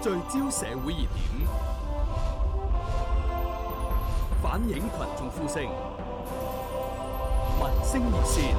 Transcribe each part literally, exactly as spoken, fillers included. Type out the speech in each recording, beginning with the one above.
聚焦社會熱點，反映群眾呼聲，民聲熱線。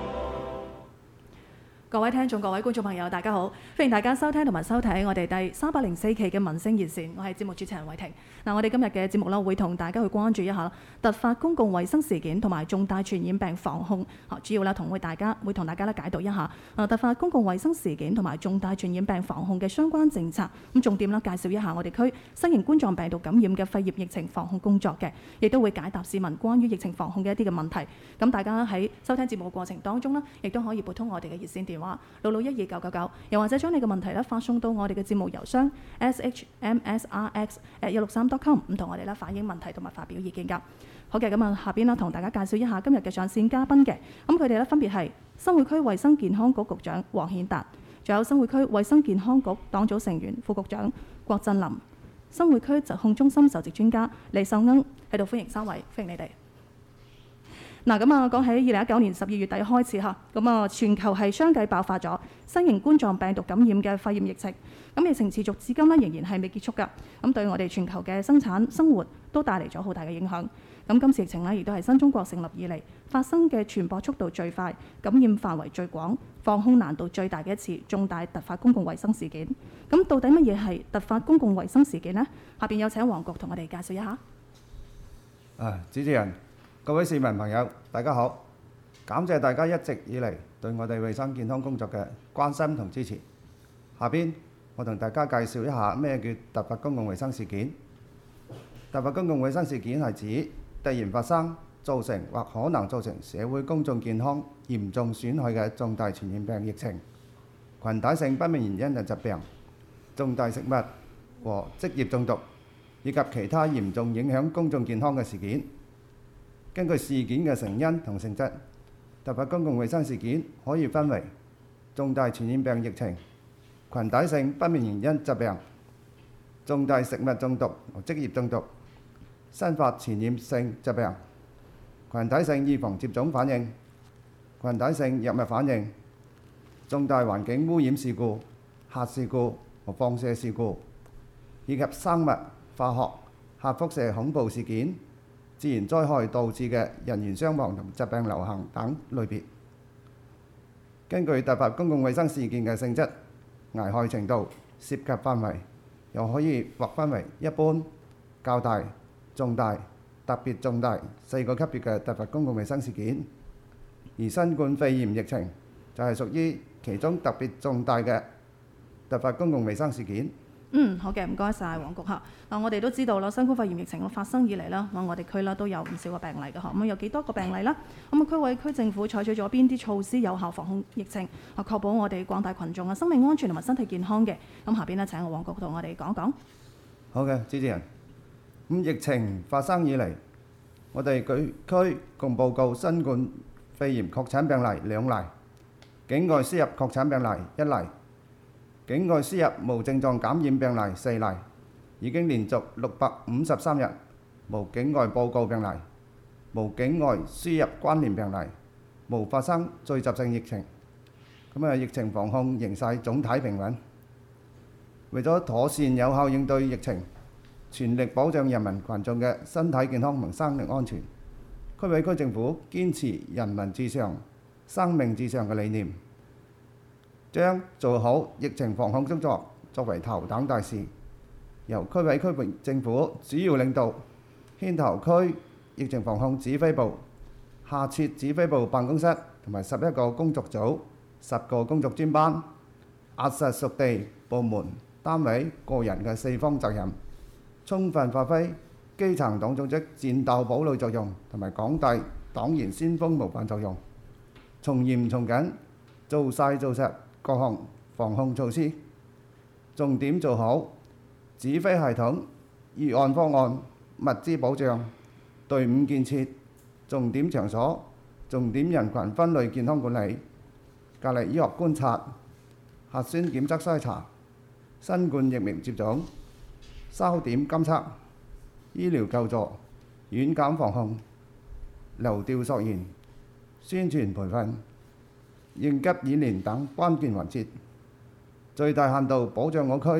各位聽眾、各位觀眾朋友，大家好！歡迎大家收聽同埋收睇我哋第三百零四期嘅民聲熱線，我係節目主持人慧婷。嗱，我哋今日嘅節目啦，會同大家去關注一下突發公共衛生事件同埋重大傳染病防控。主要啦，同會大家會同大家咧解讀一下啊突發公共衛生事件同埋重大傳染病防控嘅相關政策。咁重點啦，介紹一下我哋區新型冠狀病毒感染嘅肺炎疫情防控工作嘅，亦都會解答市民關於疫情防控嘅一啲嘅問題。咁大家喺收聽節目過程當中呢，亦都可以撥通我哋嘅熱線電話六六一二九九九，又或者將你嘅問題咧發送到我哋嘅節目郵箱 s h m s r x at 一六三 dot com， 唔同我哋咧反映問題同埋發表意見㗎。好嘅，咁啊下邊啦，同大家介紹一下今日嘅上線嘉賓嘅，咁佢哋咧分別係新會區衛生健康局局長黃顯達，仲有新會區衛生健康局黨組成員副局長郭振林，新會區疾控中心首席專家李秀鶯喺度，歡迎三位，歡迎你哋。嗱，咁啊，講起二零一九年十二月底開始嚇，咁啊，全球係相繼爆發咗新型冠狀病毒感染嘅肺炎疫情，咁疫情持續至今呢，仍然係未結束㗎。咁對我哋全球嘅生產生活都帶嚟咗好大嘅影響。咁今次疫情呢，亦都係新中國成立以嚟發生嘅傳播速度最快、感染範圍最廣、防控難度最大嘅一次重大突發公共衛生事件。咁到底乜嘢係突發公共衛生事件呢？下邊有請黃局同我哋介紹一下。 啊，主持人。各位市民朋友，大家好！感謝大家一直以嚟對我哋衛生健康工作嘅關心同支持。下邊我同大家介紹一下咩叫突發公共衛生事件。突發公共衛生事件係指突然發生、造成或可能造成社會公眾健康嚴重損害嘅重大傳染病疫情、群體性不明原因嘅疾病、重大食物和職業中毒，以及其他嚴重影響公眾健康嘅事件。根據事件嘅成因同性質，突發公共衛生事件可以分為重大傳染病疫情、群體性不明原因疾病、重大食物中毒和職業中毒、新發傳染性疾病、群體性預防接種反應、群體性藥物反應、重大環境污染事故、核事故和放射事故，以及生物、化學、核輻射恐怖事件、自然災害導致嘅人員傷亡同疾病流行等類別。根據突發公共衛生事件嘅性質、危害程度、涉及範圍，又可以劃分為一般、較大、重大、特別重大四個級別嘅突發公共衛生事件。而新冠肺炎疫情就係屬於其中特別重大嘅突發公共衛生事件。 嗯，好嘅，唔該晒黃局嚇。嗱，我哋都知道啦，新冠肺炎疫情發生以嚟啦，我哋區啦都有唔少個病例嘅嚇。咁有幾多個病例啦？咁啊，區委區政府採取咗邊啲措施有效防控疫情，啊確保我哋廣大群眾嘅生命安全同埋身體健康嘅？咁下邊呢，請我黃局同我哋講講。 好嘅，主持人。咁疫情發生以嚟，我哋區共報告新冠肺炎確診病例兩例，境外輸入確診病例一例。境外輸入無症狀感染病例四例，已經連續六百五十三日無境外報告病例，無境外輸入關聯病例，無發生聚集性疫情。咁啊，疫情防控形勢總體平穩。為咗妥善有效應對疫情，全力保障人民群眾嘅身體健康同生命安全，區委區政府堅持人民至上、生命至上嘅理念，將做好疫情防控工作作為頭等大事，由區委區政府主要領導牽頭區疫情防控指揮部，下設指揮部辦公室同埋十一個工作組、十個工作專班，壓實屬地部門、單位、個人嘅四方責任，充分發揮基層黨組織戰鬥堡壘作用同埋廣大黨員先鋒模範作用，從嚴從緊做晒做實各項防控措施，重點做好指揮系統、預案方案、物資保障、隊伍建設、重點場所、重點人群分類健康管理、隔離醫學觀察、核酸檢測篩查、新冠疫苗接種、梢點監測、醫療救助、遠檢防控、流調溯源、宣傳培訓、應急演練等關鍵環節，最大限度保障我區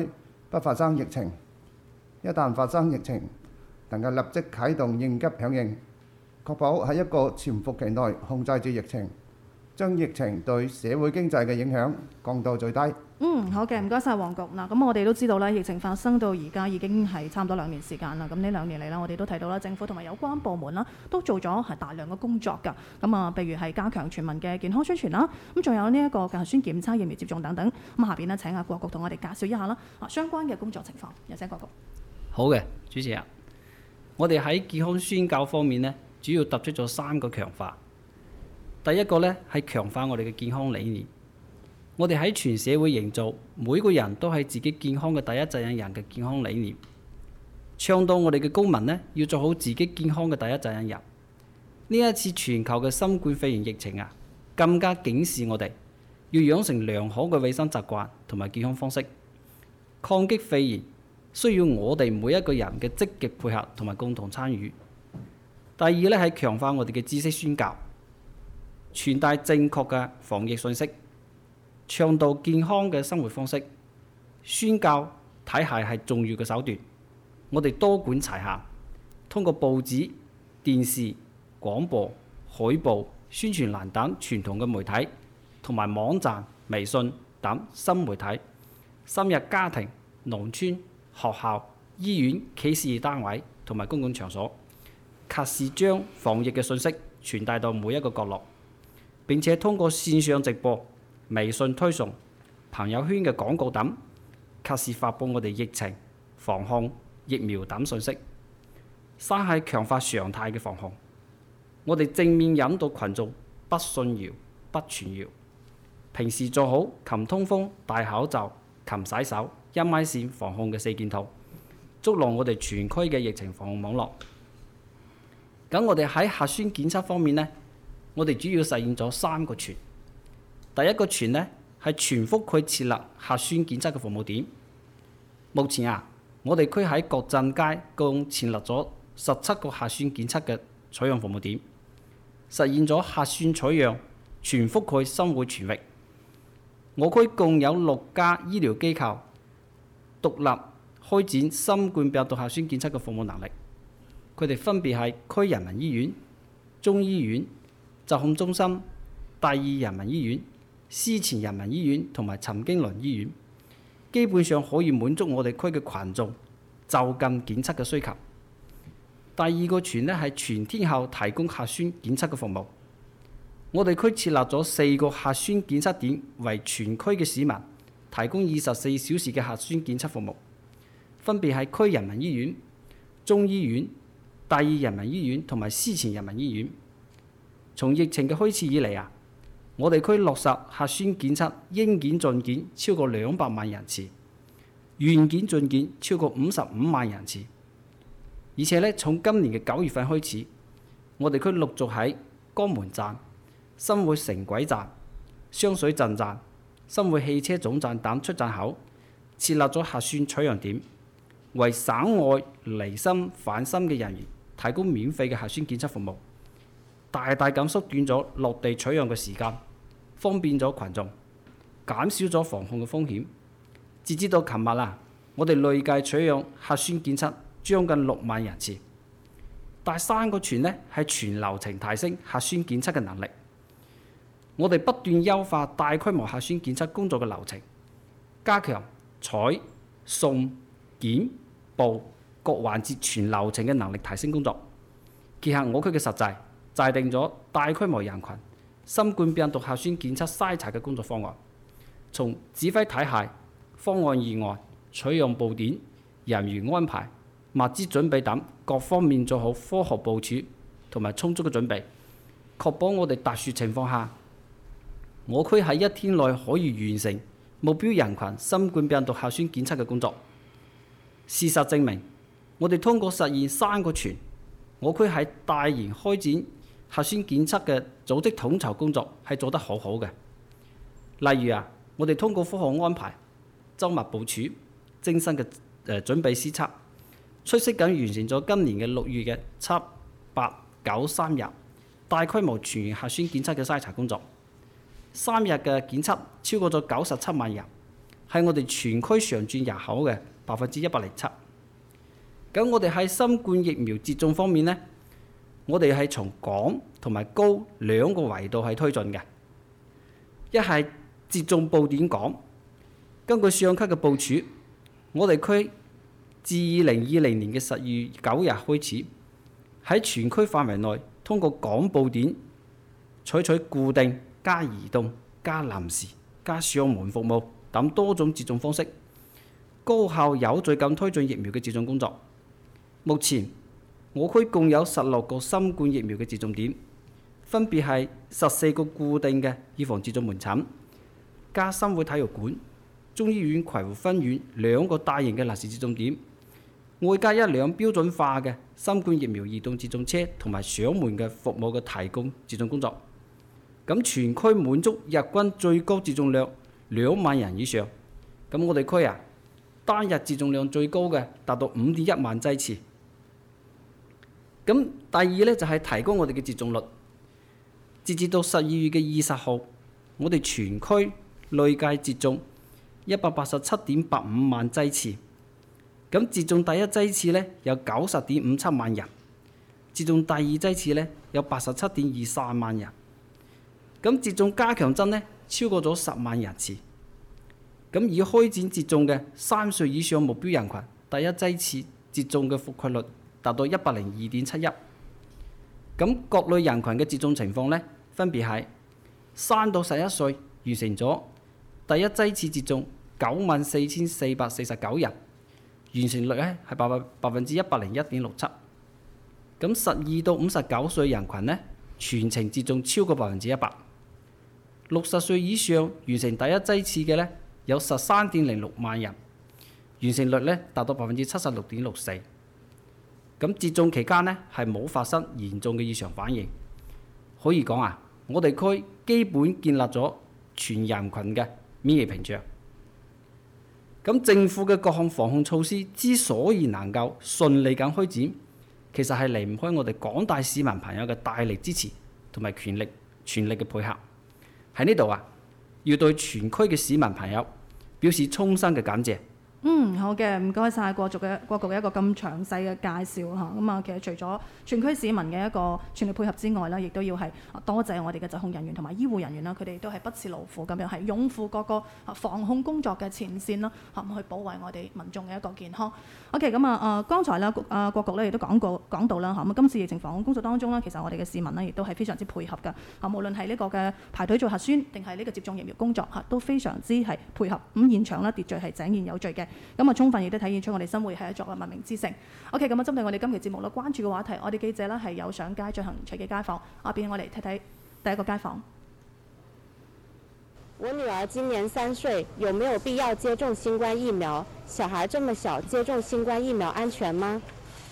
不發生疫情。一旦發生疫情，能夠立即啟動應急響應，確保喺一個潛伏期內控制住疫情，將疫情對社會經濟嘅影響降到最低。 嗯，好嘅，唔該晒黃局。嗱，咁我哋都知道咧，疫情發生到而家已經係差唔多兩年時間啦。咁呢兩年嚟啦，我哋都睇到啦，政府同埋有關部門啦，都做咗係大量嘅工作㗎。咁啊，譬如係加強全民嘅健康宣傳啦，咁仲有呢一個核酸檢測、疫苗接種等等。咁下邊呢，請阿郭局同我哋介紹一下啦，啊相關嘅工作情況。有請郭局。 好嘅，主持人，我哋喺健康宣教方面呢，主要突出咗三個強化。第一個呢，係強化我哋嘅健康理念。我哋喺全社會營造每個人都係自己健康嘅第一責任人嘅健康理念，倡導我哋嘅公民呢，要做好自己健康嘅第一責任人。呢一次全球嘅新冠肺炎疫情啊，更加警示我哋要養成良好嘅衛生習慣同埋健康方式。抗擊肺炎需要我哋每一個人嘅積極配合同埋共同參與。第二呢，係強化我哋嘅知識宣教，傳遞正確嘅防疫信息。倡導健康嘅生活方式，宣教體系係重要嘅手段。我哋多管齊下，通過報紙、電視、廣播、海報、宣傳欄等傳統嘅媒體，同埋網站、微信等新媒體，深入家庭、農村、學校、醫院、企事業單位同埋公共場所，及時將防疫嘅信息傳遞到每一個角落。並且通過線上直播、微信推送、朋友圈嘅廣告等，及時發佈我哋疫情、防控、疫苗等信息。三係強化常態嘅防控，我哋正面引導群眾不信謠、不傳謠，平時做好勤通風、戴口罩、勤洗手、一米線防控嘅四件套，築牢我哋全區嘅疫情防控網絡。咁我哋喺核酸檢測方面呢，我哋主要實現咗三個全。第一個全呢，係全覆蓋設立核酸檢測嘅服務點。目前啊，我哋區喺各鎮街共設立咗十七個核酸檢測嘅採樣服務點，實現咗核酸採樣全覆蓋生活全域。我區共有六家醫療機構獨立開展新冠病毒核酸檢測嘅服務能力，佢哋分別係區人民醫院、中醫院、疾控中心、第二人民醫院、思前人民醫院同埋陳經綸醫院，基本上可以滿足我哋區嘅群眾就近檢測嘅需求。第二個全呢，係全天候提供核酸檢測嘅服務，我哋區設立咗四個核酸檢測點，為全區嘅市民提供二十四小時嘅核酸檢測服務，分別係區人民醫院、中醫院、第二人民醫院同埋思前人民醫院。從疫情嘅開始以嚟啊，我哋區落實核酸檢測應檢盡檢超過兩百萬人次，願檢盡檢超過五十五萬人次。而且呢，從今年嘅九月份開始，我哋區陸續喺江門站、新會城軌站、雙水鎮站、新會汽車總站等出站口設立咗核酸採樣點，為省外離深返深嘅人員提供免費嘅核酸檢測服務，大大咁縮短咗落地採樣嘅時間，方便咗群眾，減少咗防控嘅風險。截至到琴日啦，我哋累計採樣核酸檢測將近六萬人次。第三個全呢，係全流程提升核酸檢測嘅能力。我哋不斷優化大規模核酸檢測工作嘅流程，加強採、送、檢、報各環節全流程嘅能力提升工作。結合我區嘅實際，制定咗大規模人群新冠病毒核酸檢測篩查嘅工作方案，從指揮體系、方案預案、採樣布點、人員安排、物資準備等各方面做好科學部署同埋充足嘅準備，確保我哋特殊情況下，我區喺一天內可以完成目標人群新冠病毒核酸檢測嘅工作。事實證明，我哋通過實現三個全，我區喺大型開展核酸檢測嘅組織統籌工作係做得好好嘅。例如啊，我哋通過科學安排、周密部署、精心嘅誒準備施測，出色咁完成咗今年嘅六月嘅七、八、九三日大規模全員核酸檢測嘅篩查工作。三日嘅檢測超過咗九十七萬人，係我哋全區常住人口嘅百分之一百零七。咁我哋喺新冠疫苗接種方面呢，我哋係從廣同埋高兩個維度係推進嘅。一係接種佈點廣，根據上級嘅部署，我哋區自二零二零年嘅十二月九日開始，喺全區範圍內通過廣佈點，採取固定加移動加臨時加上門服務等多種接種方式，高效有序咁推進疫苗嘅接種工作。目前我區共有十六個新冠疫苗嘅接種點，分別係十四個固定嘅預防接種門診，加新會體育館、中醫院葵湖分院兩個大型嘅臨時接種點，外加一輛標準化嘅新冠疫苗移動接種車同埋上門嘅服務嘅提供接種工作。咁全區滿足日均最高接種量兩萬人以上。咁我哋區啊，單日接種量最高嘅達到五點一萬劑次。咁第二呢，就係提高我哋嘅接種率。截至到十二月嘅二十號，我哋全區累計接種一百八十七點八五萬劑次。咁接種第一劑次呢，有九十點五七萬人，接種第二劑次呢，有八十七點二三萬人。咁接種加強針呢，超過咗十萬人次。咁已開展接種嘅三歲以上目標人群，第一劑次接種嘅覆蓋率達到一百零二點七一。咁各類人群嘅接種情況呢，分別係三到十一歲完成咗第一劑次接種九萬四千四百四十九人，完成率呢係百分百分之一百零一點六七。咁十二到五十九歲人群呢，全程接種超過百分之一百。六十歲以上完成第一劑次嘅呢，有十三點零六萬人，完成率呢達到百分之七十六點六四。咁接種期間呢，係冇發生嚴重嘅異常反應，可以講啊，我哋區基本建立咗全人群嘅免疫屏障。咁政府嘅各項防控措施之所以能夠順利咁開展，其實係離唔開我哋廣大市民朋友嘅大力支持同埋全力全力嘅配合。喺呢度啊，要對全區嘅市民朋友表示衷心嘅感謝。 嗯，好嘅，唔該晒郭局嘅郭局嘅一個咁詳細嘅介紹嚇。咁啊，其實除咗全區市民嘅一個全力配合之外啦，亦都要係多謝我哋嘅疾控人員同埋醫護人員啦，佢哋都係不辭勞苦咁樣係擁護各個防控工作嘅前線啦，嚇去保衛我哋民眾嘅一個健康。OK， 咁啊誒，剛才咧啊郭局咧亦都講過講到啦嚇。咁今次疫情防控工作當中咧，其實我哋嘅市民呢亦都係非常之配合㗎嚇，無論係呢個嘅排隊做核酸定係呢個接種疫苗工作嚇，都非常之係配合。咁現場咧秩序係井然有序嘅。咁啊，充分亦都體現出我哋新會係一座嘅文明之城。OK， 咁啊，針對我哋今期節目咧關注嘅話題，我哋記者咧係有上街進行隨機街訪。啊，邊我嚟睇睇第一個街訪。 我女兒今年三歲，有沒有必要接種新冠疫苗？小孩這麼小，接種新冠疫苗安全嗎？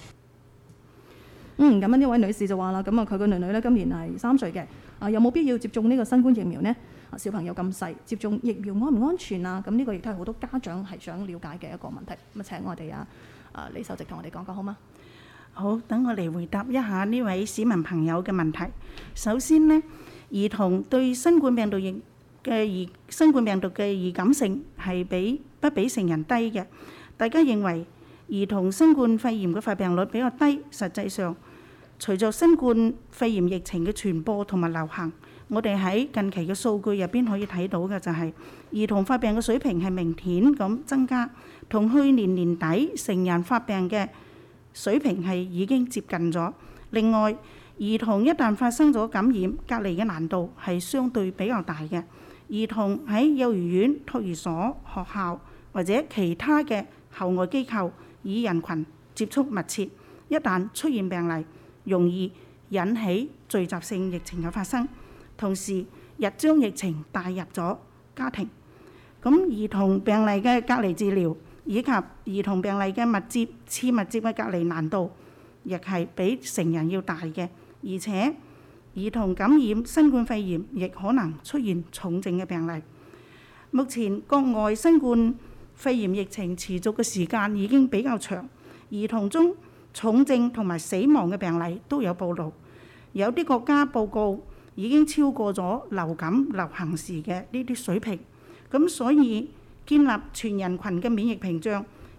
嗯，咁樣呢位女士就話啦，咁啊佢個女女咧今年係三歲嘅，啊有冇必要接種呢個新冠疫苗呢？小朋友咁細，接種疫苗安唔安全啊？咁呢個亦都係好多家長係想了解嘅一個問題。咁啊，請我哋啊啊李秀席同我哋講講好嗎？ 好，等我嚟回答一下呢位市民朋友嘅問題。首先呢，兒童對新冠病毒疫嘅易新冠病毒嘅易感性係比不比成人低嘅。大家認為兒童新冠肺炎嘅發病率比較低，實際上隨着新冠肺炎疫情嘅傳播同埋流行，我哋喺近期嘅數據入邊可以睇到嘅就係兒童發病嘅水平係明顯咁增加，同去年年底成人發病嘅水平係已經接近咗。另外，兒童一旦發生咗感染，隔離嘅難度係相對比較大嘅。兒童喺幼兒園、托兒所、學校或者其他嘅校外機構與人群接觸密切，一旦出現病例，容易引起聚集性疫情嘅發生。同時，日將疫情帶入咗家庭。咁兒童病例嘅隔離治療以及兒童病例嘅密接、次密接嘅隔離難度，亦係比成人要大嘅。而且，兒童感染新冠肺炎亦可能出現重症嘅病例。目前國外新冠肺炎疫情持續嘅時間已經比較長，兒童中重症同埋死亡嘅病例都有暴露。有啲國家報告已經超過咗流感流行時嘅呢啲水平，咁所以建立全人群嘅免疫屏障，而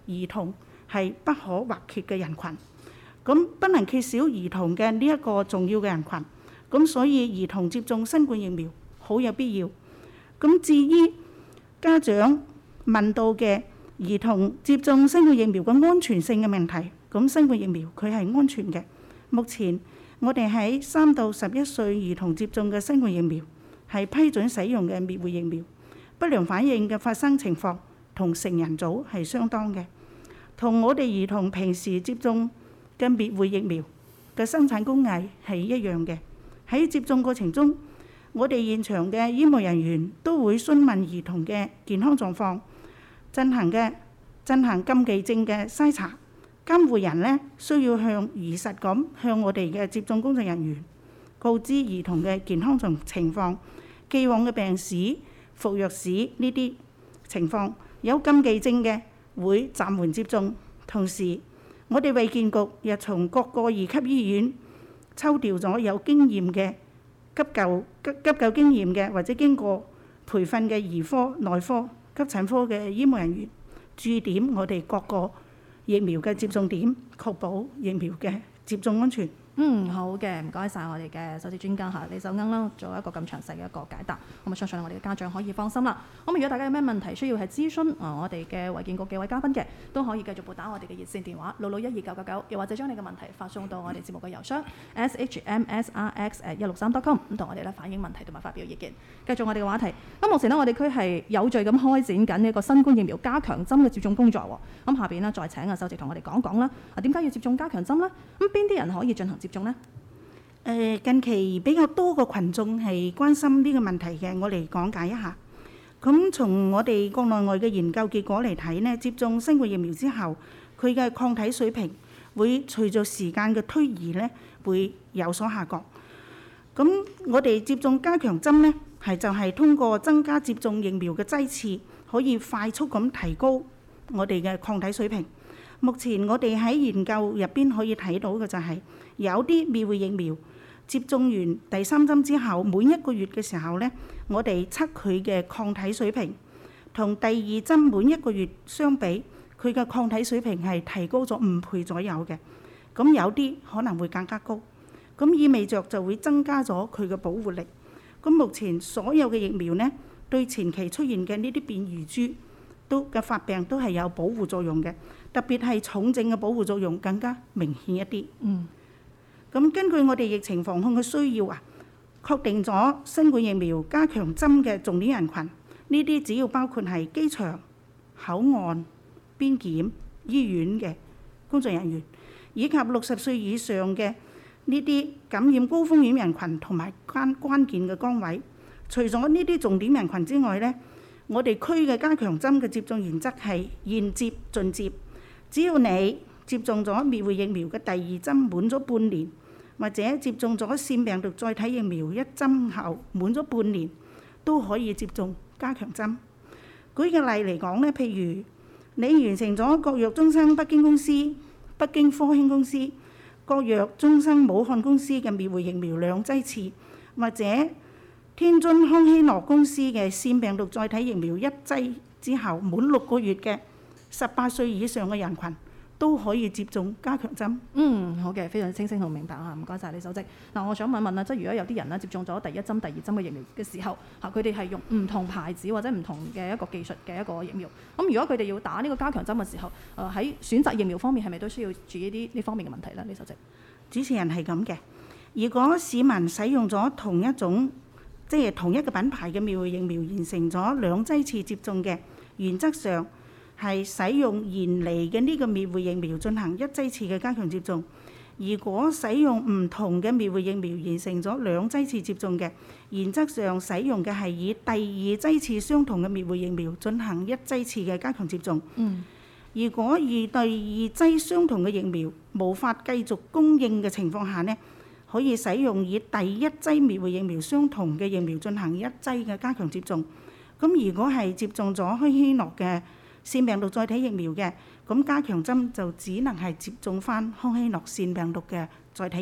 兒童係不可或缺嘅人群，咁不能缺少兒童嘅呢一個重要嘅人群，咁所以兒童接種新冠疫苗好有必要。咁至於家長問到嘅兒童接種新冠疫苗嘅安全性嘅問題，咁新冠疫苗佢係安全嘅。目前我哋喺三到十一歲兒童接種嘅新冠疫苗係批准使用嘅滅活疫苗，不良反應嘅發生情況同成人組係相當嘅，同我哋兒童平時接種嘅滅活疫苗嘅生產工藝係一樣嘅。喺接種過程中，我哋現場嘅醫務人員都會詢問兒童嘅健康狀況，進行嘅進行禁忌症嘅篩查。監護人呢需要向如實咁向我哋嘅接種工作人員告知兒童嘅健康狀情況、既往嘅病史、服藥史呢啲情況。有禁忌症嘅會暫緩接種。同時，我哋衛健局又從各個二級醫院抽調咗有經驗嘅急救急急救經驗嘅或者經過培訓嘅兒科、內科、急診科嘅醫務人員駐點我哋各個疫苗嘅接種點，確保疫苗嘅接種安全。 嗯，好嘅，唔該晒我哋嘅首席專家嚇李秀鶯啦，做一個咁詳細嘅一個解答。咁啊，相信我哋嘅家長可以放心啦。咁如果大家有咩問題需要係諮詢啊，我哋嘅衛健局幾位嘉賓嘅，都可以繼續撥打我哋嘅熱線電話六六一二九九九，又或者將你嘅問題發送到我哋節目嘅郵箱 s h m s r x at 一六三 dot com， 咁同我哋咧反映問題同埋發表意見。繼續我哋嘅話題。咁目前呢，我哋區係有序咁開展緊一個新冠疫苗加強針嘅接種工作喎。咁下邊呢，再請阿首席同我哋講講啦。啊，點解要接種加強針呢？咁邊啲人可以進行接種呢？ 誒，近期比較多個群眾係關心呢個問題嘅，我嚟講解一下。咁從我哋國內外嘅研究結果嚟睇呢，接種新冠疫苗之後，佢嘅抗體水平會隨著時間嘅推移呢會有所下降。咁我哋接種加強針呢，係就係通過增加接種疫苗嘅劑次，可以快速咁提高我哋嘅抗體水平。目前我哋喺研究入邊可以睇到嘅就係有啲滅活疫苗接種完第三針之後，每一個月嘅時候呢，我哋測佢嘅抗體水平同第二針每一個月相比，佢嘅抗體水平係提高咗五倍左右嘅。咁有啲可能會更加高，咁意味着就會增加咗佢嘅保護力。咁目前所有嘅疫苗呢，對前期出現嘅呢啲變異株都嘅發病都係有保護作用嘅，特別係重症嘅保護作用更加明顯一啲。 嗯。 咁根據我哋疫情防控嘅需要啊，確定咗新冠疫苗加強針嘅重點人群，呢啲只要包括係機場、口岸、邊檢、醫院嘅工作人員，以及六十歲以上嘅呢啲感染高風險人群同埋關關鍵嘅崗位。除咗呢啲重點人群之外呢，我哋區嘅加強針嘅接種原則係現接盡接，只要你接種咗滅活疫苗嘅第二針滿咗半年，或者接種咗腺病毒載體疫苗一針後滿咗半年，都可以接種加強針。舉個例嚟講呢，譬如你完成咗國藥中生北京公司、北京科興公司、國藥中生武漢公司嘅滅活疫苗兩劑次，或者天津康希諾公司嘅腺病毒載體疫苗一劑之後滿六個月嘅十八歲以上嘅人群，都可以接種加強針。 嗯，好嘅，非常清晰同明白嚇，唔該晒李首席。嗱，我想問問啦，即係如果有啲人咧接種咗第一針、第二針嘅疫苗嘅時候，嚇佢哋係用唔同牌子或者唔同嘅一個技術嘅一個疫苗，咁如果佢哋要打呢個加強針嘅時候，誒、呃、喺選擇疫苗方面係咪都需要注意啲呢方面嘅問題咧？李首席。 主持人係咁嘅，如果市民使用咗同一種即係同一個品牌嘅滅活疫苗，完成咗兩劑次接種嘅，原則上係使用原嚟嘅呢個滅活疫苗進行一劑次嘅加強接種。如果使用唔同嘅滅活疫苗完成咗兩劑次接種嘅，原則上使用嘅係以第二劑次相同嘅滅活疫苗進行一劑次嘅加強接種。 嗯。 如果與第二劑相同嘅疫苗無法繼續供應嘅情況下呢，可以使用以第一劑滅活疫苗相同嘅疫苗進行一劑嘅加強接種。咁如果係接種咗康希諾嘅腺病毒載體疫苗嘅，咁加強針就只能係接種翻康希諾腺病毒嘅載體疫苗。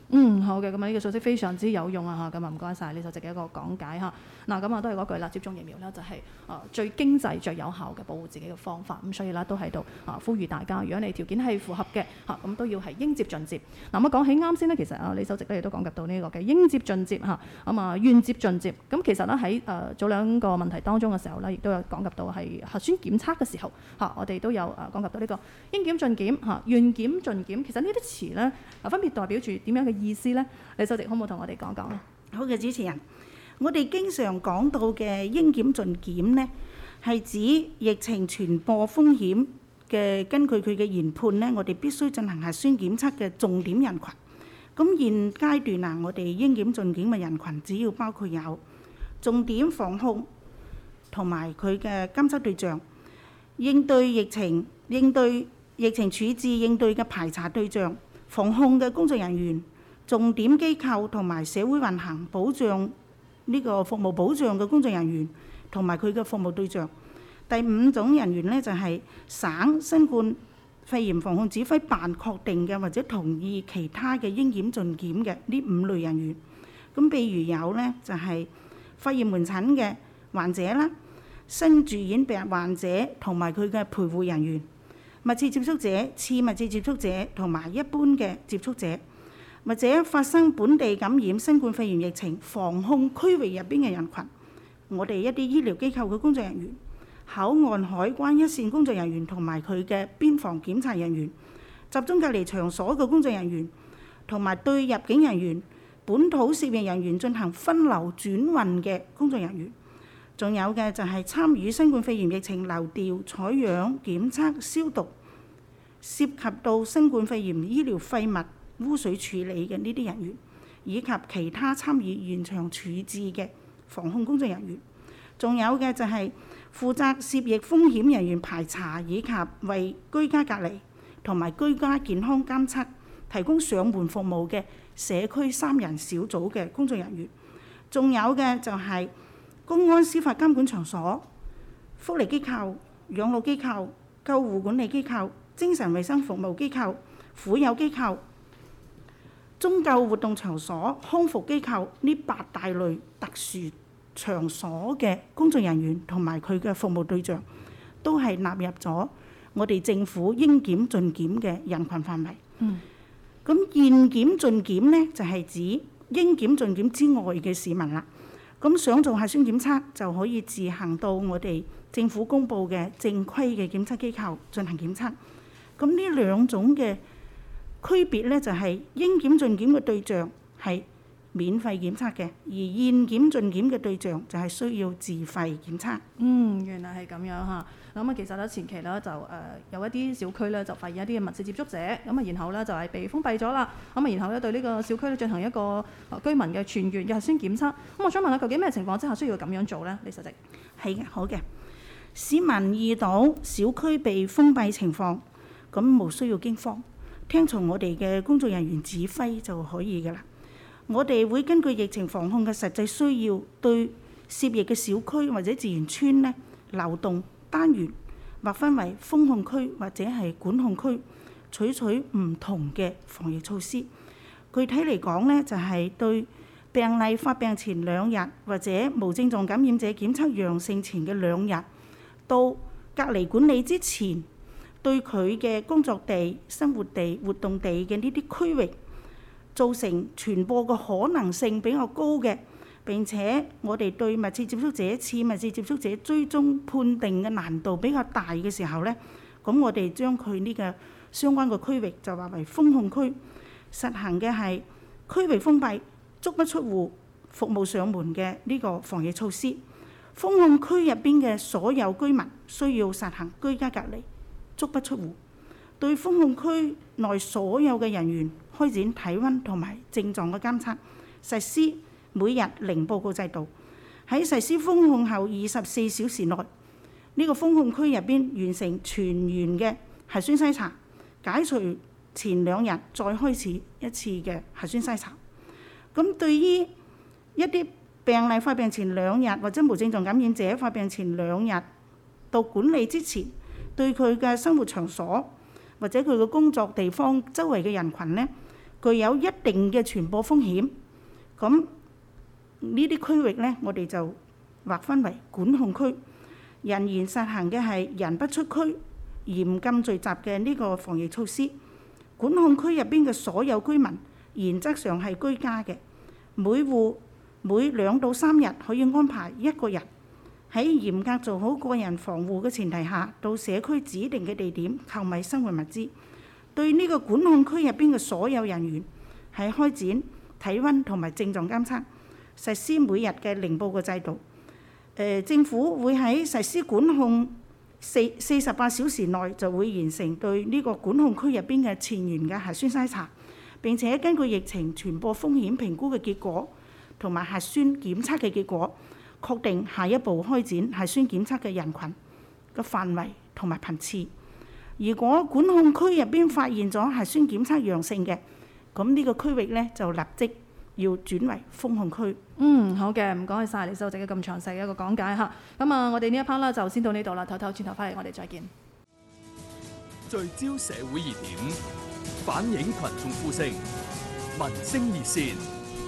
嗯，好嘅，咁啊呢個信息非常之有用啊嚇，咁啊唔該晒李首席嘅一個講解嚇。嗱，咁啊都係嗰句啦，接種疫苗咧就係、是、啊、呃、最經濟、最有效嘅保護自己嘅方法。咁所以咧都喺度啊呼籲大家，如果你條件係符合嘅嚇，咁、啊、都要係應接盡接。嗱、啊，咁講起啱先呢，其實啊李首席咧亦都講及到呢個嘅應接盡接嚇，咁啊願接盡接。咁其實咧喺誒早兩個問題當中嘅時候咧，亦都有講及到係核酸檢測嘅時候嚇、啊，我哋都有誒講及到呢個應檢盡檢嚇、願檢盡檢。其實呢啲詞咧啊分別代表住點樣嘅意思咧？李首席可唔可以同我哋講講咧？ 好嘅，主持人，我哋經常講到嘅應檢盡檢呢，係指疫情傳播風險嘅根據佢嘅研判呢，我哋必須進行核酸檢測嘅重點人群。咁現階段啊，我哋應檢盡檢嘅人群主要包括有重點防控同埋佢嘅監測對象，應對疫情、應對疫情處置應對嘅排查對象，防控嘅工作人員。重點機構同埋社會運行保障呢個服務保障嘅工作人員同埋佢嘅服務對象。第五種人員呢，就係省新冠肺炎防控指揮辦確定嘅或者同意其他嘅應檢盡檢嘅呢五類人員。咁譬如有呢，就係肺炎門診嘅患者啦，新住院病患者同埋佢嘅陪護人員，密切接觸者、次密切接觸者同埋一般嘅接觸者。或者發生本地感染新冠肺炎疫情防控區域入邊嘅人群，我哋一啲醫療機構嘅工作人員、口岸海關一線工作人員同埋佢嘅邊防檢查人員、集中隔離場所嘅工作人員，同埋對入境人員、本土涉疫人員進行分流轉運嘅工作人員，仲有嘅就係參與新冠肺炎疫情流調、採樣、檢測、消毒，涉及到新冠肺炎醫療廢物污水處理嘅呢啲人員，以及其他參與現場處置嘅防控工作人員，仲有嘅就係負責涉疫風險人員排查，以及為居家隔離同埋居家健康監測提供上門服務嘅社區三人小組嘅工作人員，仲有嘅就係公安司法監管場所、福利機構、養老機構、救護管理機構、精神衛生服務機構、婦幼機構、宗教活動場所、康復機構呢八大類特殊場所嘅工作人員同埋佢嘅服務對象，都係納入咗我哋政府應檢盡檢嘅人群範圍。嗯。咁現檢盡檢呢，就係指應檢盡檢之外嘅市民啦。咁想做核酸檢測就可以自行到我哋政府公佈嘅正規嘅檢測機構進行檢測。咁呢兩種嘅區別咧，就係應檢盡檢嘅對象係免費檢測嘅，而現檢盡檢嘅對象就係需要自費檢測。 嗯，原來係咁樣嚇。咁啊，其實咧前期咧就誒、呃、有一啲小區咧就發現一啲嘅密切接觸者，咁啊然後咧就係、是、被封閉咗啦。咁啊然後咧對呢個小區咧進行一個居民嘅全員嘅核酸檢測。咁我想問下，究竟咩情況之下需要咁樣做咧？李首席。 係嘅，好嘅。市民遇到小區被封閉情況，咁無需要驚慌。聽從我哋嘅工作人員指揮就可以㗎啦。我哋會根據疫情防控嘅實際需要，對涉疫嘅小區或者自然村呢流動單元劃分為封控區或者係管控區，採取唔同嘅防疫措施。具體嚟講呢，就係對病例發病前兩日或者無症狀感染者檢測陽性前嘅兩日，到隔離管理之前，對佢嘅工作地、生活地、活動地嘅呢啲區域造成傳播嘅可能性比較高嘅，並且我哋對密切接觸者、次密切接觸者追蹤判定嘅難度比較大嘅時候呢，咁我哋將佢呢個相關嘅區域就劃為封控區，實行嘅係區域封閉、足不出戶、服務上門嘅呢個防疫措施。封控區入邊嘅所有居民需要實行居家隔離、足不出戶，對封控區內所有嘅人員開展體温同埋症狀嘅監測，實施每日零報告制度。喺實施封控後二十四小時內，呢個封控區入邊完成全員嘅核酸篩查，解除前兩日再開始一次嘅核酸篩查。咁對於一啲病例發病前兩日或者無症狀感染者發病前兩日到管理之前，對佢嘅生活場所或者佢嘅工作地方周圍嘅人群呢， 具有一定嘅傳播風險。咁呢啲區域呢，我哋就劃分為管控區，仍然實行嘅係人不出區、嚴禁聚集嘅呢個防疫措施。管控區入邊嘅所有居民原則上係居家嘅，每戶每兩到三日可以安排一個人喺嚴格做好個人防護嘅前提下，到社區指定嘅地點購買生活物資。對呢個管控區入邊嘅所有人員係開展體温同埋症狀監測，實施每日嘅零報告制度。呃、政府會喺實施管控四四十八小時內就會完成對呢個管控區入邊嘅全員嘅核酸篩查，並且根據疫情傳播風險評估嘅結果同埋核酸檢測嘅結果，確定下一步開展核酸檢測嘅人群嘅範圍同埋頻次。如果管控區入邊發現咗核酸檢測陽性嘅，咁呢個區域呢就立即要轉為封控區。 嗯，好嘅，唔該晒李秀席嘅咁詳細嘅一個講解嚇。咁啊，我哋呢一 part 啦就先到呢度啦，唞唞轉頭翻嚟，我哋再見。 聚焦社會熱點，反映群眾呼聲，民聲熱線。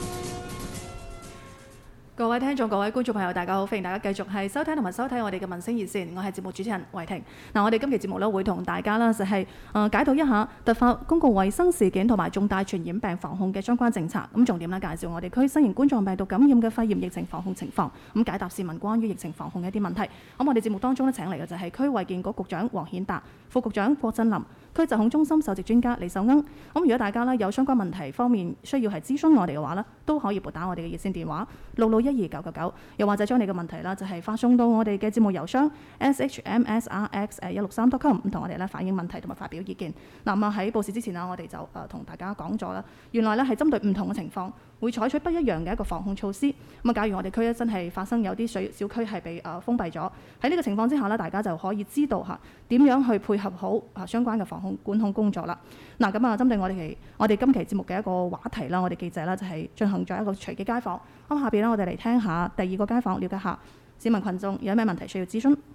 各位聽眾、各位觀眾朋友，大家好，歡迎大家繼續係收聽同埋收睇我哋嘅民聲熱線，我係節目主持人慧婷。嗱，我哋今期節目咧會同大家啦就係誒解讀一下突發公共衛生事件同埋重大傳染病防控嘅相關政策。咁重點咧介紹我哋區新型冠狀病毒感染嘅肺炎疫情防控情況，咁解答市民關於疫情防控嘅一啲問題。咁我哋節目當中咧請嚟嘅就係區衛健局局長黃顯達、副局長郭振林、區疾控中心首席專家李秀鶯。咁如果大家咧有相關問題方面需要係諮詢我哋嘅話咧，都可以撥打我哋嘅熱線電話六六一二九九九，又或者將你嘅問題啦就係發送到我哋嘅節目郵箱 s h m s r x 誒一六三 dot com， 同我哋咧反映問題同埋發表意見。嗱，咁啊喺報時之前啊，我哋就誒同大家講咗啦，原來咧係針對唔同嘅情況，會採取不一樣嘅一個防控措施。咁啊，假如我哋區咧真係發生有啲水小區係被誒封閉咗，喺呢個情況之下咧，大家就可以知道嚇點樣去配合好啊相關嘅防控管控工作啦。嗱，咁啊針對我哋我哋今期節目嘅一個話題啦，我哋記者咧就係進行咗一個隨機街訪。咁下邊咧，我哋嚟聽下第二個街訪，了解下市民群眾有咩問題需要諮詢。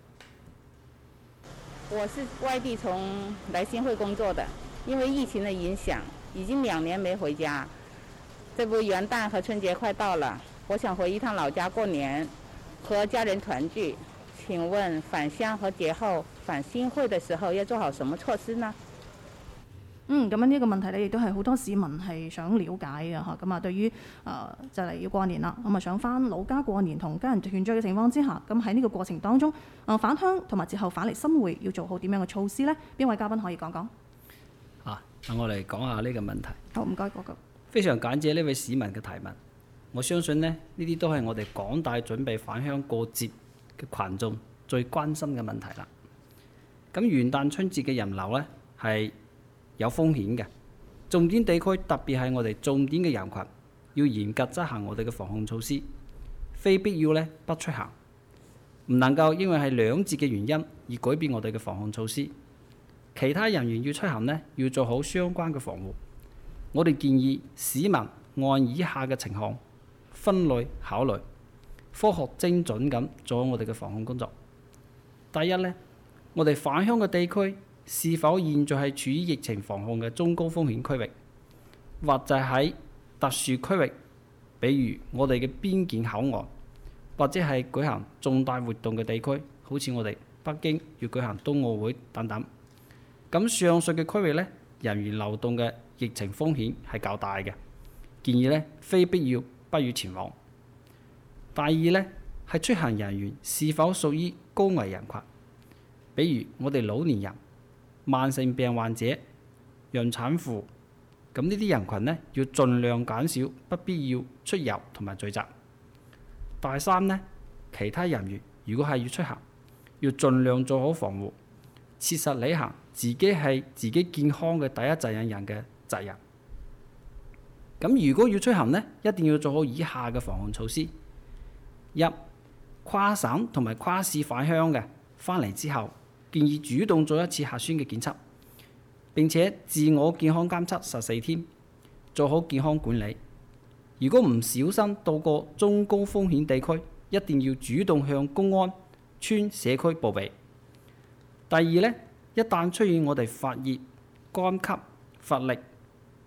我是外地從來新會工作的，因為疫情的影響，已經兩年沒回家。這不元旦和春節快到了，我想回一趟老家過年，和家人團聚。請問返鄉和節後返新會的時候要做好什麼措施呢？ 嗯，咁樣呢一個問題咧，亦都係好多市民係想了解嘅嚇。咁啊，對於誒、呃、就嚟要過年啦，咁啊想翻老家過年同家人團聚嘅情況之下，咁喺呢個過程當中，誒、呃、返鄉同埋節後返嚟新會要做好點樣嘅措施呢？邊位嘉賓可以講講？ 啊，等我嚟講下呢個問題。 好，唔該，嗰個。 非常感謝呢位市民嘅提問。我相信呢，呢啲都係我哋廣大準備返鄉過節嘅群眾最關心嘅問題啦。咁元旦春節嘅人流呢，係有風險嘅，重點地區特別係我哋重點嘅人群，要嚴格執行我哋嘅防控措施，非必要呢不出行，唔能夠因為係兩節嘅原因而改變我哋嘅防控措施。其他人員要出行呢，要做好相關嘅防護。我哋建議市民按以下嘅情況分類考慮，科學精準咁做好我哋嘅防控工作。第一呢，我哋返鄉嘅地區是否現在係處於疫情防控嘅中高風險區域，或者喺特殊區域，比如我哋嘅邊境口岸，或者係舉行重大活動嘅地區，好似我哋北京要舉行冬奧會等等。咁上述嘅區域呢，人員流動嘅疫情風險係較大嘅，建議呢非必要不予前往。第二呢，係出行人員是否屬於高危人群，比如我哋老年人、慢性病患者、孕產婦，咁呢啲人群呢，要盡量減少不必要出遊同埋聚集。第三呢，其他人員如果係要出行，要盡量做好防護，切實履行自己係自己健康嘅第一責任人嘅責任。咁如果要出行呢，一定要做好以下嘅防控措施：一、跨省同埋跨市返鄉嘅，返嚟之後建議主動做一次核酸嘅檢測，並且自我健康監測十四天，做好健康管理。如果唔小心到過中高風險地區，一定要主動向公安、村社區報備。第二呢，一旦出現我哋發熱、乾咳、乏力、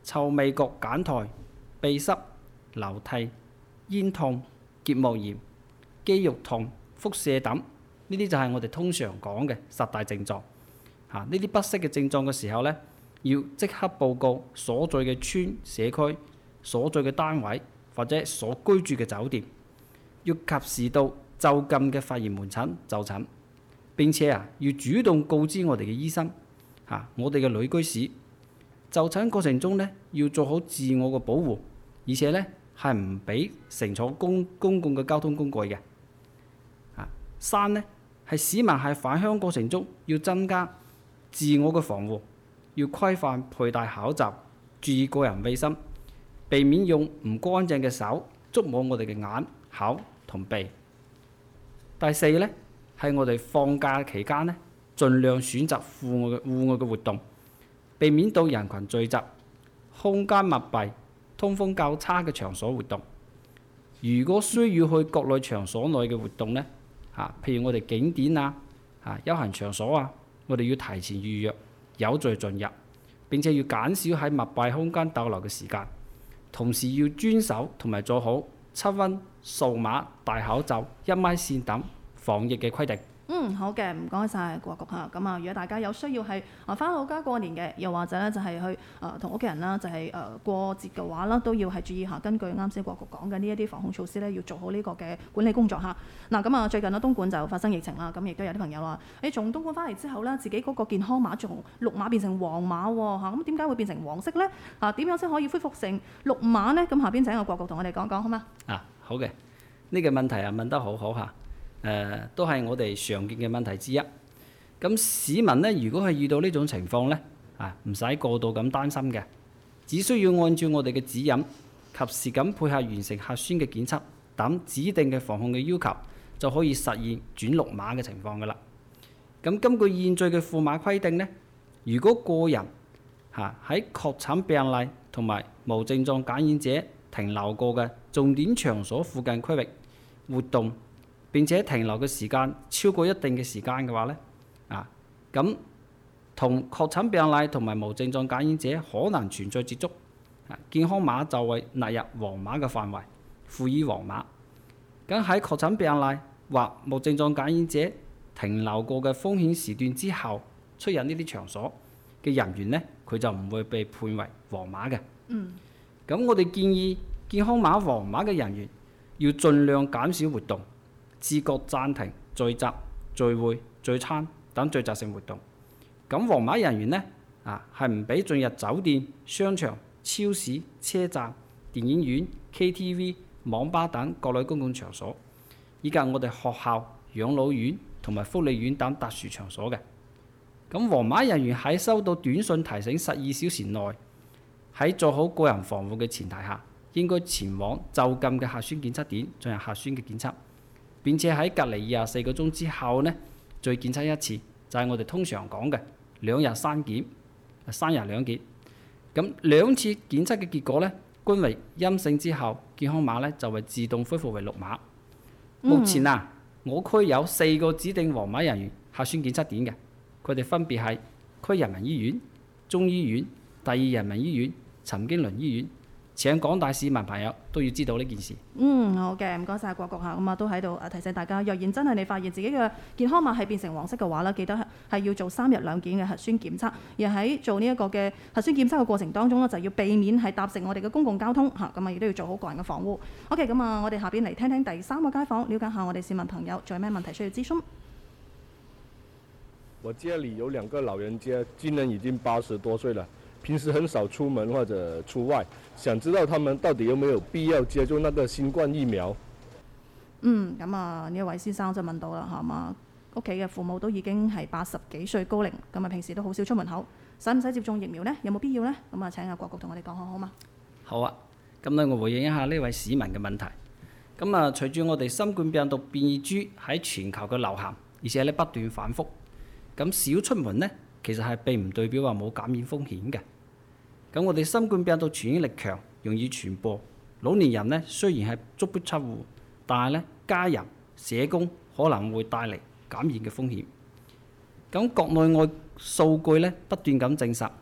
臭味覺減退、鼻塞、流涕、咽痛、結膜炎、肌肉痛、腹瀉等，呢啲就係我哋通常講嘅十大症狀。嚇、啊，呢啲不適嘅症狀嘅時候呢，要即刻報告所在嘅村社區、所在嘅單位或者所居住嘅酒店，要及時到就近嘅發炎門診就診。並且啊，要主動告知我哋嘅醫生，嚇、啊、我哋嘅女居士就診過程中呢，要做好自我嘅保護，而且呢係唔俾乘坐公公共嘅交通工具嘅。啊，三呢係市民喺返鄉過程中要增加自我嘅防護，要規範佩戴口罩，注意個人衛生，避免用唔乾淨嘅手觸摸我哋嘅眼、口同鼻。第四呢，係我哋放假期間呢，盡量選擇戶外嘅戶外嘅活動，避免到人群聚集、空間密閉、通風較差嘅場所活動。如果需要去各類場所內嘅活動呢，嚇，譬如我哋景點啊、嚇休閒場所啊，我哋要提前預約，有序進入，並且要減少喺密閉空間逗留嘅時間。同時要遵守同埋做好測溫、掃碼、戴口罩、一米線等防疫嘅規定。 嗯，好嘅，唔該晒郭局嚇。咁啊，如果大家有需要係啊翻老家過年嘅，又或者咧就係去誒同屋企人啦，就係、是、誒、呃、過節嘅話啦，都要係注意下。根據啱先郭局講嘅呢一啲防控措施咧，要做好呢個嘅管理工作嚇。嗱，咁啊最近咧東莞就發生疫情啦，咁亦都有啲朋友話：誒從東莞翻嚟之後咧，自己嗰個健康碼從綠碼變成黃碼喎嚇，咁點解會變成黃色咧？啊，點樣先可以恢復成綠碼咧？咁下邊請個郭局同我哋講講好嗎？ 啊，好嘅，呢、這個問題啊問得好好嚇。誒、呃、都係我哋常見嘅問題之一。咁市民呢，如果係遇到呢種情況呢，啊唔使過度咁擔心嘅，只需要按照我哋嘅指引，及時咁配合完成核酸嘅檢測等指定嘅防控嘅要求，就可以實現轉綠碼嘅情況㗎啦。咁根據現在嘅附碼規定呢，如果個人嚇喺確診病例同埋無症狀感染者停留過嘅重點場所附近區域活動，並且停留嘅時間超過一定嘅時間嘅話呢，啊咁同確診病例同埋無症狀感染者可能存在接觸，啊健康碼就會納入黃碼嘅範圍，賦予黃碼。咁喺確診病例或無症狀感染者停留過嘅風險時段之後出入呢啲場所嘅人員呢，佢就唔會被判為黃碼嘅。 嗯。 咁我哋建議健康碼黃碼嘅人員要盡量減少活動，自覺暫停聚集、聚會、聚餐等聚集性活動。咁黃碼人員呢，啊係唔俾進入酒店、商場、超市、車站、電影院、K T V、網吧等各類公共場所，以及我哋學校、養老院同埋福利院等特殊場所嘅。咁黃碼人員喺收到短信提醒十二小時內，喺做好個人防護嘅前提下，應該前往就近嘅核酸檢測點進行核酸嘅檢測。並且喺隔離二十四個鐘之後呢，再檢測一次，就係、是、我哋通常講嘅兩日三檢，三日兩檢。咁兩次檢測嘅結果呢，均為陰性之後，健康碼呢就會自動恢復為綠碼。目前啊，我區有四個指定黃碼人員核酸檢測點嘅，佢哋分別係區人民醫院、中醫院、第二人民醫院、陳經綸醫院。請廣大市民朋友都要知道呢件事。 嗯，好嘅，唔該晒郭局嚇，咁啊都喺度提醒大家，若然真係你發現自己嘅健康碼係變成黃色嘅話咧，記得係要做三日兩檢嘅核酸檢測，而喺做呢一個嘅核酸檢測嘅過程當中咧，就要避免係搭乘我哋嘅公共交通嚇，咁啊亦都要做好個人嘅防護。OK，咁啊，我哋下邊嚟聽聽第三個街坊，了解下我哋市民朋友仲有咩問題需要諮詢。 我家裡有兩個老人家，今年已經八十多歲了，平時很少出門或者出外，想知道他們到底有沒有必要接種那個新冠疫苗？ 嗯，咁啊呢一位先生就問到啦，係嘛？屋企嘅父母都已經係八十幾歲高齡，咁啊平時都好少出門口，使唔使接種疫苗呢？有冇必要呢？咁啊請阿郭局同我哋講下好嘛？ 好啊，咁咧我回應一下呢位市民嘅問題。咁啊隨住我哋新冠病毒變異株喺全球嘅流行，而且咧不斷反覆，咁少出門呢，其實係並唔代表話冇感染風險嘅。咁我哋新冠病毒傳染力強，容易傳播。老年人呢，雖然係足不出戶，但係咧家人、社工可能會帶嚟感染嘅風險。咁國內外數據咧不斷咁證實，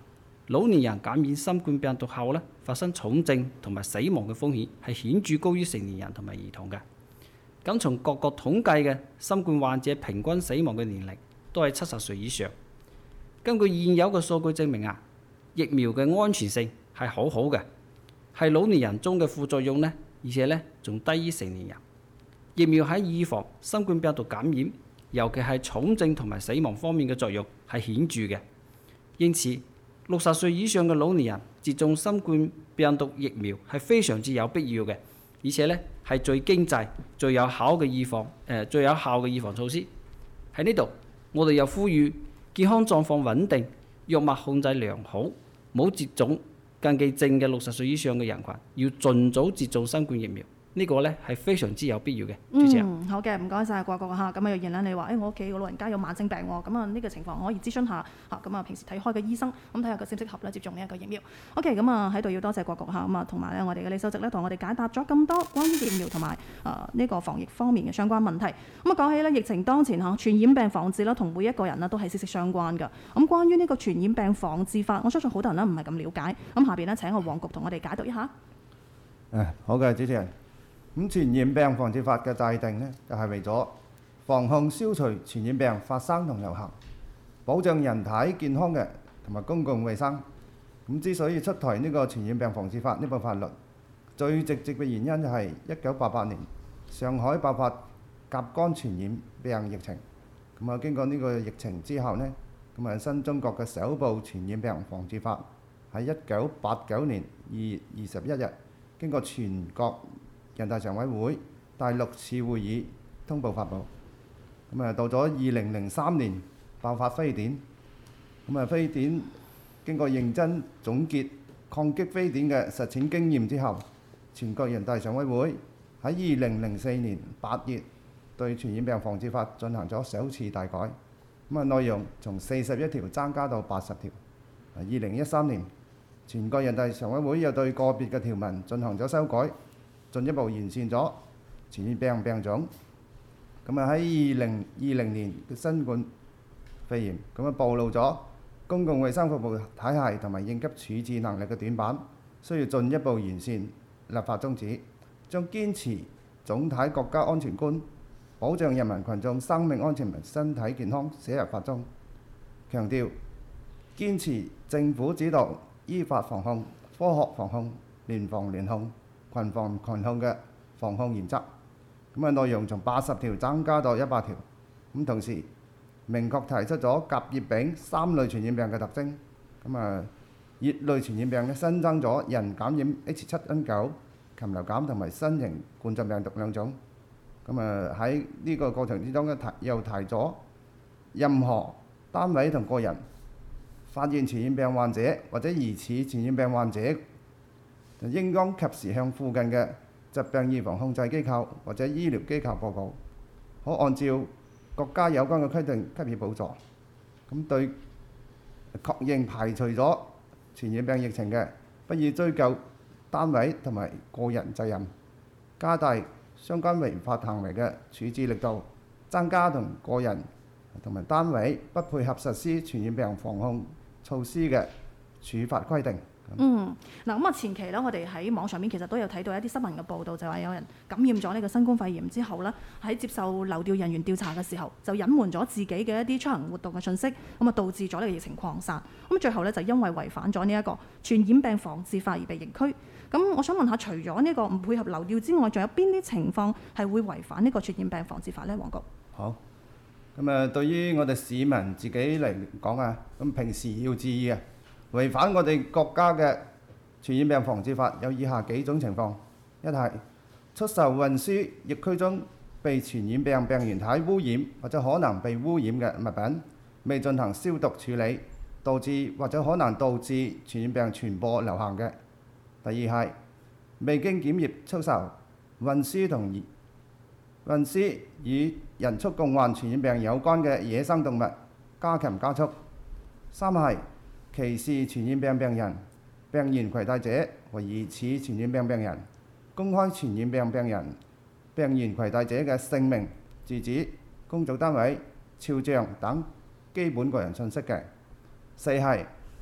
老年人感染新冠病毒後呢，發生重症同埋死亡嘅風險係顯著高於成年人同埋兒童嘅。咁從各國統計嘅新冠患者平均死亡嘅年齡都係七十歲以上。根據現有嘅數據證明啊，疫苗嘅安全性係好好嘅，係老年人中嘅副作用呢，而且呢仲低於成年人。疫苗喺預防新冠病毒感染，尤其係重症同埋死亡方面嘅作用係顯著嘅。因此，六十歲以上嘅老年人接種新冠病毒疫苗係非常之有必要嘅，而且呢係最經濟、最有效嘅預防誒、呃、最有效嘅預防措施。喺呢度，我哋又呼籲健康狀況穩定、藥物控制良好、冇接種禁忌症嘅六十歲以上嘅人群，要盡早接種新冠疫苗。呢個咧係非常之有必要嘅。主持人， 嗯，好嘅，唔該晒國國嚇。咁啊，若然咧，你話誒、哎，我屋企個老人家有慢性病喎，咁啊呢個情況可以諮詢下嚇。咁啊，平時睇開嘅醫生，咁睇下佢適唔適合咧接種呢一個疫苗。OK，咁啊喺度要多謝國國嚇，咁啊同埋咧我哋嘅李秀席咧同我哋解答咗咁多關於疫苗同埋啊呢個防疫方面嘅相關問題。咁啊講起咧疫情當前嚇，傳染病防治啦同每一個人啦都係息息相關㗎。咁關於呢個傳染病防治法，我相信好多人咧唔係咁了解。咁下邊咧請個黃局同我哋解讀一下。 誒，好嘅，主持人。咁傳染病防治法嘅制定呢，就係為咗防控消除傳染病發生同流行，保障人體健康嘅同埋公共衛生。咁之所以出台呢個傳染病防治法呢部法律，最直接嘅原因就係一九八八年上海爆發甲肝傳染病疫情。咁啊，經過呢個疫情之後呢，咁啊新中國嘅首部傳染病防治法喺一九八九年二月二十一日經過全國人大常委會第六次會議通報發布。咁啊，到咗二零零三年爆發非典。咁啊，非典經過認真總結抗擊非典嘅實踐經驗之後，全國人大常委會喺二零零四年八月對傳染病防治法進行咗首次大改。咁啊，內容從四十一條增加到八十條。二零一三年，全國人大常委會又對個別嘅條文進行咗修改，進一步完善咗傳染病病種。咁啊，喺二零二零年嘅新冠肺炎，咁啊暴露咗公共衛生服務體系同埋應急處置能力嘅短板，需要進一步完善立法宗旨，將堅持總體國家安全觀，保障人民群眾生命安全同身體健康寫入法中，強調堅持政府指導、依法防控、科學防控、聯防聯控、群防群控嘅防控原則。咁啊，內容從八十條增加到一百條。咁同時明確提出咗甲、乙、丙三類傳染病嘅特徵。咁啊，乙類傳染病咧新增咗人感染 H 七 N 九、禽流感同埋新型冠狀病毒兩種。咁啊，喺呢個過程之中咧提又提咗任何單位同個人發現傳染病患者或者疑似傳染病患者，就應當及時向附近嘅疾病預防控制機構或者醫療機構報告，可按照國家有關嘅規定給予補助。咁對確認排除咗傳染病疫情嘅，不予追究單位同埋個人責任，加大相關違法行為嘅處置力度，增加同個人同埋單位不配合實施傳染病防控措施嘅處罰規定。 嗯，嗱咁啊，前期咧，我哋喺網上面其實都有睇到一啲新聞嘅報導，就話有人感染咗呢個新冠肺炎之後咧，喺接受流調人員調查嘅時候，就隱瞞咗自己嘅一啲出行活動嘅信息，咁啊導致咗呢個疫情擴散。咁最後咧就因為違反咗呢一個傳染病防治法而被刑拘。咁我想問下，除咗呢個唔配合流調之外，仲有邊啲情況係會違反呢個傳染病防治法呢？黃局。 好。咁啊，對於我哋市民自己嚟講啊，咁平時要注意啊。違反我哋國家嘅傳染病防治法有以下幾種情況：一係出售運輸疫區中被傳染病病原體污染或者可能被污染嘅物品，未進行消毒處理，導致或者可能導致傳染病傳播流行嘅；第二係未經檢疫出售、運輸同運輸與人畜共患傳染病有關嘅野生動物、家禽家畜；三係歧視傳染病病人、病原攜帶者和疑似傳染病病人，公開傳染病病人、病原攜帶者嘅姓名、住址、工作單位、肖像等基本個人信息嘅；四係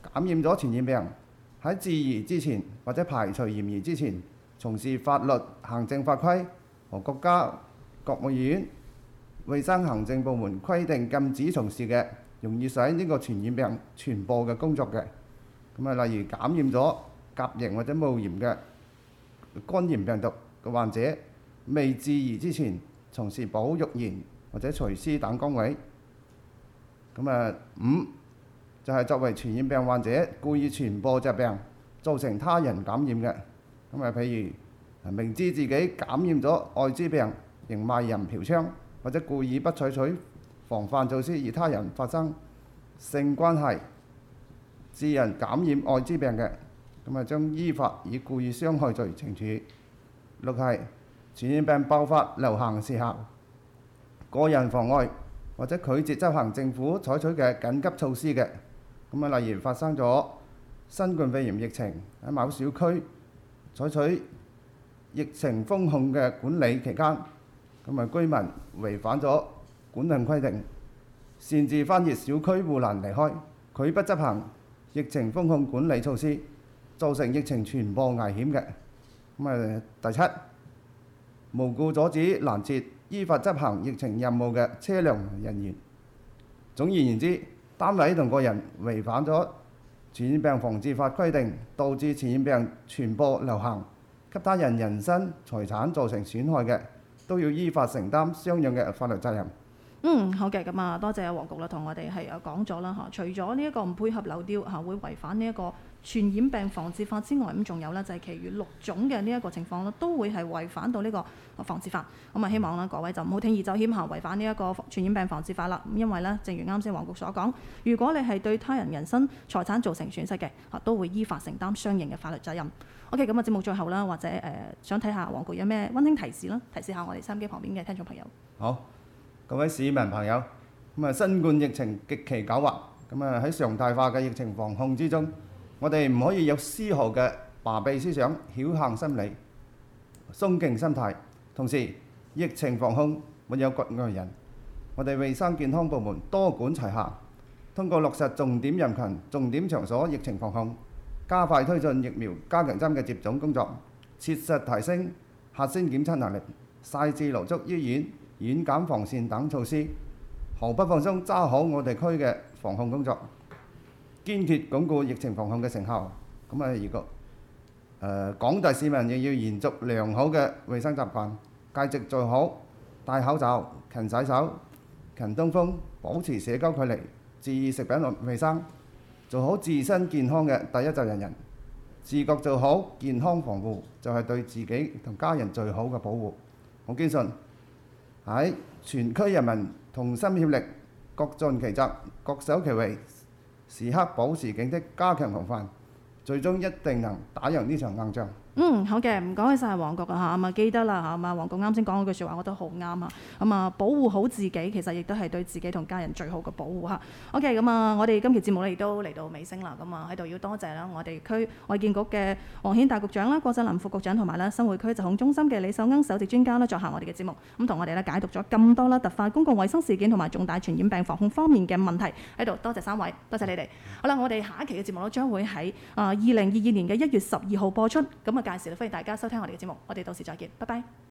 感染咗傳染病，喺治癒之前或者排除嫌疑之前，從事法律、行政法規和國家國務院衛生行政部門規定禁止從事嘅容易使呢個傳染病傳播嘅工作嘅，咁啊，例如感染咗甲型或者戊型嘅肝炎病毒嘅患者，未治癒之前從事保育員或者廚師等崗位。咁啊，五就係、是、作為傳染病患者故意傳播疾病，造成他人感染嘅。咁啊，譬如明知自己感染咗愛滋病，仍賣淫嫖娼，或者故意不採取防範措施與他人發生性關係，致人感染愛滋病嘅，咁啊將依法以故意傷害罪懲處。六係傳染病爆發流行時候，個人妨礙或者拒絕執行政府採取嘅緊急措施嘅，咁啊例如發生咗新冠肺炎疫情喺某小區採取疫情封控嘅管理期間，咁啊居民違反咗管控規定，擅自翻越小區護欄離開，拒不執行疫情封控管理措施，造成疫情傳播危險嘅。咁啊第七，無故阻止攔截依法執行疫情任務嘅車輛人員。總而言之，單位同個人違反咗傳染病防治法規定，導致傳染病傳播流行，給他人人身財產造成損害嘅，都要依法承擔相應嘅法律責任。 嗯，好嘅，咁啊，多謝黃局啦，同我哋係有講咗啦嚇。除咗呢一個唔配合流調嚇，會違反呢一個傳染病防治法之外，咁仲有咧就係其餘六種嘅呢一個情況咧，都會係違反到呢個防治法。咁啊，希望咧各位就唔好鋌而走險嚇，違反呢一個傳染病防治法啦。咁因為咧，正如啱先黃局所講，如果你係對他人人身財產造成損失嘅嚇，都會依法承擔相應嘅法律責任。OK，咁啊，節目最後啦，或者誒、呃、想睇下黃局有咩溫馨提示啦，提示下我哋收音機旁邊嘅聽眾朋友。 好。各位市民朋友，咁啊，新冠疫情極其狡猾，咁啊喺常態化嘅疫情防控之中，我哋唔可以有絲毫嘅麻痹思想、僥倖心理、鬆勁心態。同時，疫情防控沒有局外人，我哋衛生健康部門多管齊下，通過落實重點人群、重點場所疫情防控，加快推進疫苗加強針嘅接種工作，切實提升核酸檢測能力，細緻牢捉醫院遠檢防線等措施，毫不放鬆揸好我哋區嘅防控工作，堅決鞏固疫情防控嘅成效。咁啊，如果誒廣大市民亦要延續良好嘅衛生習慣，繼續做好戴口罩、勤洗手、勤通風、保持社交距離、注意食品衛生，做好自身健康嘅第一責任人。自覺做好健康防護，就係對自己同家人最好嘅保護。我堅信，喺全區人民同心協力，各盡其責，各守其位，時刻保持警惕，加強防範，最終一定能打贏呢場硬仗。 嗯，好嘅，唔該晒黃局啊嚇，咁啊記得啦嚇，咁啊黃局啱先講嗰句説話，我覺得好啱啊，咁啊保護好自己，其實亦都係對自己同家人最好嘅保護嚇。OK，咁啊，我哋今期節目咧亦都嚟到尾聲啦，咁啊喺度要多謝啦我哋區衛健局嘅黃顯大局長啦、郭振林副局長同埋咧新會區疾控中心嘅李秀鶯首席專家啦，作下我哋嘅節目，咁同我哋咧解讀咗咁多啦突發公共衛生事件同埋重大傳染病防控方面嘅問題喺度，多謝三位，多謝你哋。好啦，我哋下一期嘅節目咧將會喺啊二零二二年嘅一月十二號播出，咁啊屆時歡迎大家收聽我哋嘅節目，我哋到時再見，拜拜。